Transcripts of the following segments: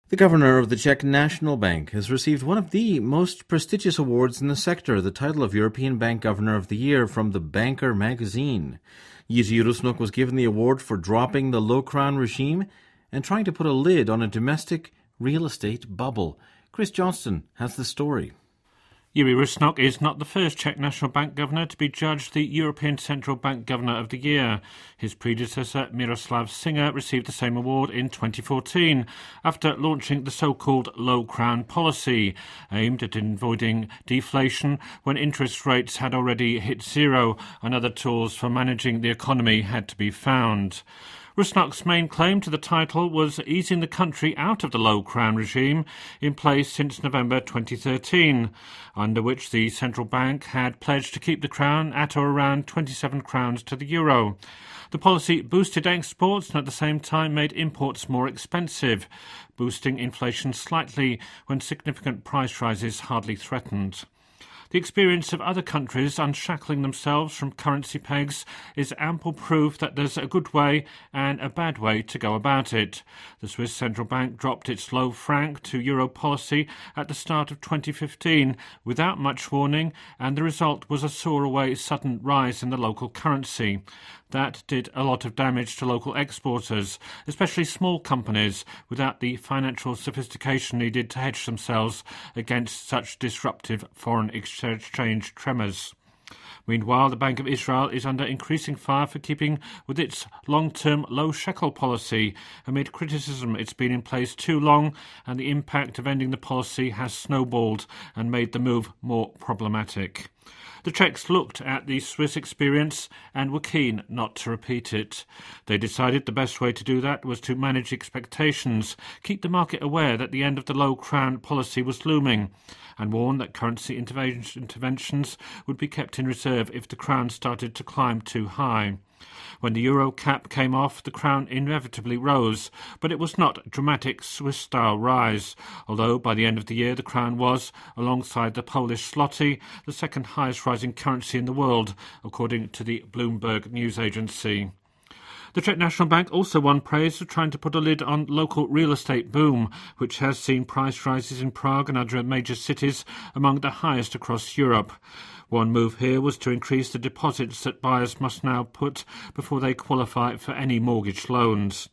The governor of the Czech National Bank has received one of the most prestigious awards in the sector, the title of European Bank Governor of the Year from The Banker magazine. Jiří Rusnok was given the award for dropping the low-crown regime and trying to put a lid on a domestic real estate bubble. Chris Johnston has the story. Jiří Rusnok is not the first Czech National Bank governor to be judged the European Central Bank Governor of the Year. His predecessor, Miroslav Singer, received the same award in 2014 after launching the so-called low-crown policy, aimed at avoiding deflation when interest rates had already hit zero and other tools for managing the economy had to be found. Rusnok's main claim to the title was easing the country out of the low-crown regime in place since November 2013, under which the central bank had pledged to keep the crown at or around 27 crowns to the euro. The policy boosted exports and at the same time made imports more expensive, boosting inflation slightly when significant price rises hardly threatened. The experience of other countries unshackling themselves from currency pegs is ample proof that there's a good way and a bad way to go about it. The Swiss Central Bank dropped its low franc to euro policy at the start of 2015 without much warning, and the result was a soar-away sudden rise in the local currency. That did a lot of damage to local exporters, especially small companies, without the financial sophistication needed to hedge themselves against such disruptive foreign exchange tremors. Meanwhile, the Bank of Israel is under increasing fire for keeping with its long-term low shekel policy, amid criticism it's been in place too long and the impact of ending the policy has snowballed and made the move more problematic. The Czechs looked at the Swiss experience and were keen not to repeat it. They decided the best way to do that was to manage expectations, keep the market aware that the end of the low-crown policy was looming, and warn that currency interventions would be kept in reserve if the crown started to climb too high. When the euro cap came off, the crown inevitably rose, but it was not a dramatic Swiss-style rise, although by the end of the year the crown was, alongside the Polish zloty, the second highest rising currency in the world, according to the Bloomberg news agency. The Czech National Bank also won praise for trying to put a lid on local real estate boom, which has seen price rises in Prague and other major cities among the highest across Europe. One move here was to increase the deposits that buyers must now put before they qualify for any mortgage loans.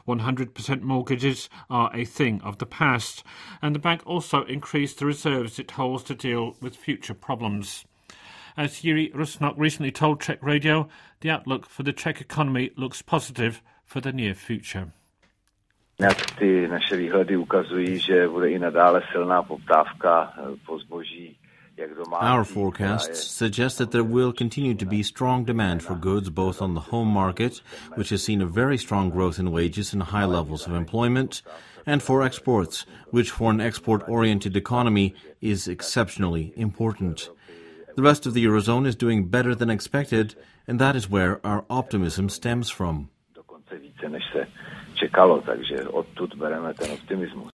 100% mortgages are a thing of the past, and the bank also increased the reserves it holds to deal with future problems. As Jiří Rusnok recently told Czech Radio, the outlook for the Czech economy looks positive for the near future. Ty naše výhledy ukazují, že bude i nadále silná poptávka po zboží. Our forecasts suggest that there will continue to be strong demand for goods both on the home market, which has seen a very strong growth in wages and high levels of employment, and for exports, which for an export-oriented economy is exceptionally important. The rest of the Eurozone is doing better than expected, and that is where our optimism stems from. Dokonce více, než se čekalo, takže odtud bereme ten optimismus.